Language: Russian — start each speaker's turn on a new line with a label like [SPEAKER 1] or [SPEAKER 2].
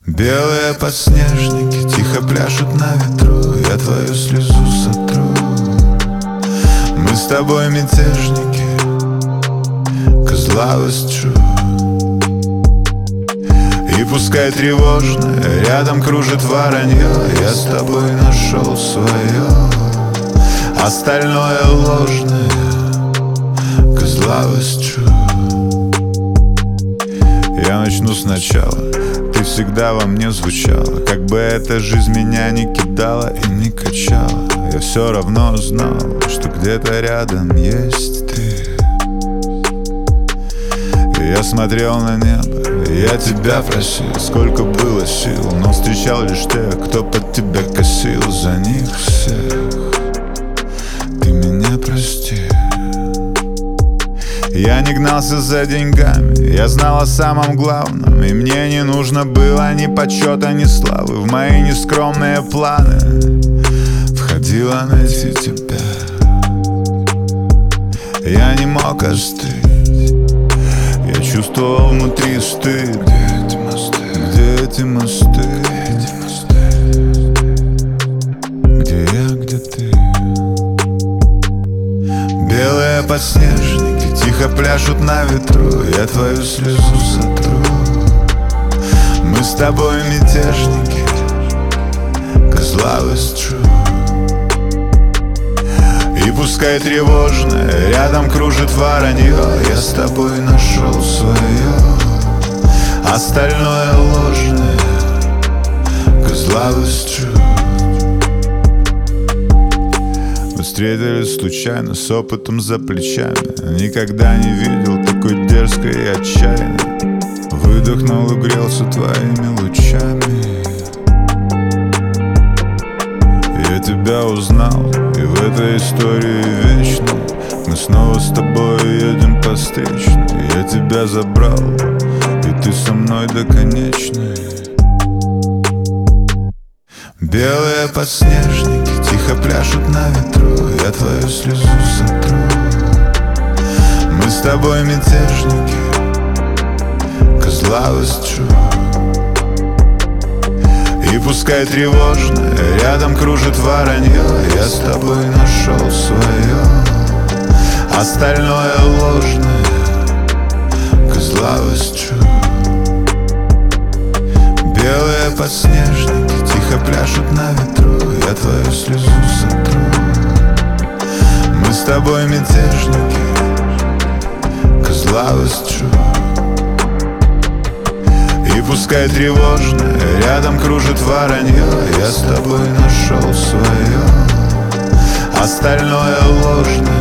[SPEAKER 1] Белые подснежники тихо пляшут на ветру. Я твою слезу сотру. Мы с тобой мятежники, 'cause love is true. И пускай тревожно рядом кружит воронье, я с тобой нашел свое, остальное ложное, 'cause love is true. Я начну сначала. Ты всегда во мне звучала. Как бы эта жизнь меня не кидала и не качала, я все равно знал, что где-то рядом есть ты. И я смотрел на небо, я тебя просил, сколько было сил, но встречал лишь тех, кто под тебя косил. За них всех ты меня прости. Я не гнался за деньгами, я знал о самом главном, и мне не нужно было ни почета, ни славы. В мои нескромные планы входило найти тебя. Я не мог остыть, я чувствовал внутри стыд. Где эти мосты? Где эти мосты? Где я, где ты? Белые подснежники тихо пляшут на ветру. Я твою слезу сотру. Мы с тобой мятежники, 'cause love is true. И пускай тревожно рядом кружит воронье, я с тобой нашел свое, остальное ложное, 'cause love is true. Мы встретились случайно, с опытом за плечами. Никогда не видел такой дерзкой и отчаянной. Выдохнул и грелся твоими лучами. Я тебя узнал, и в этой истории вечной мы снова с тобой едем по встречной. Я тебя забрал, и ты со мной до конечной. Белые подснежники тихо пляшут на ветру. Я твою слезу сотру. Мы с тобой мятежники, 'cause love is true. И пускай тревожно рядом кружит воронье, я с тобой нашел свое, остальное ложное, 'cause love is true. Белые подснежники тихо пляшут на ветру. Я твою слезу сотру. Мы с тобой мятежники, 'cause love is true. И пускай тревожно рядом кружит воронье, я с тобой нашел свое, остальное ложное,